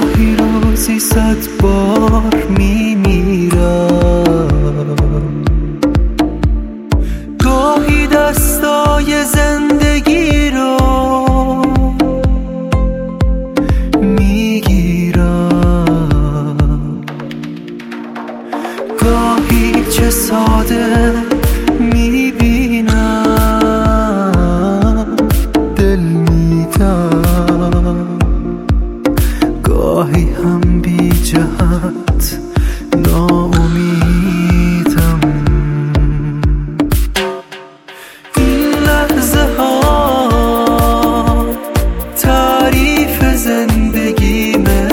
گاهی روزی 100 بار میمیرم، گاهی دستای زندگی رو میگیرم، گاهی چه ساده میبینم دل میدم، گاهی هم بی جهت ناامیدم. این لحظه ها تعریف زندگیمه،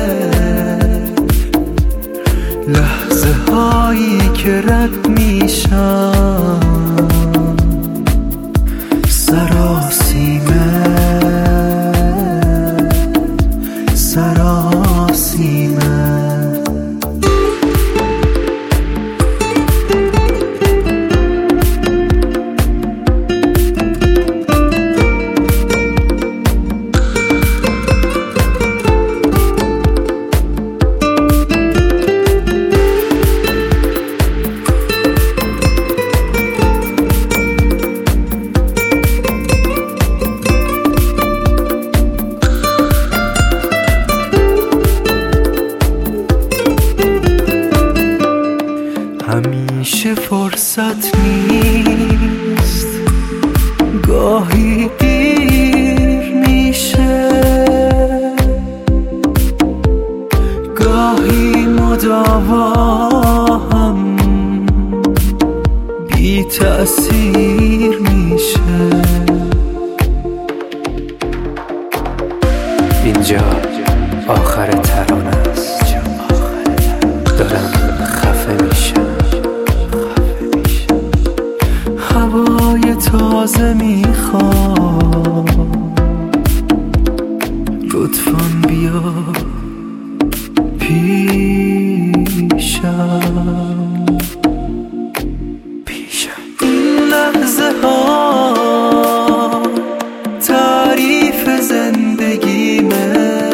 لحظه هایی که رد میشم سراسیمه، سراسیمه. همیشه فرصت نیست، گاهی دیر میشه، گاهی مداوا هم بی تأثیر میشه. اینجا آخر ترانه است، دارم خفه میشم. هوای تازه میخوام، لطفاً بیا پیشم. این لحظه ها تعریف زندگیمه،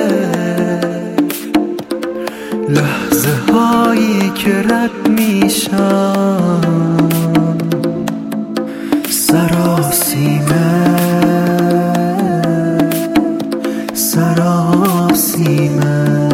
لحظه هایی که رد میشم سراسیمه، سراسیمه.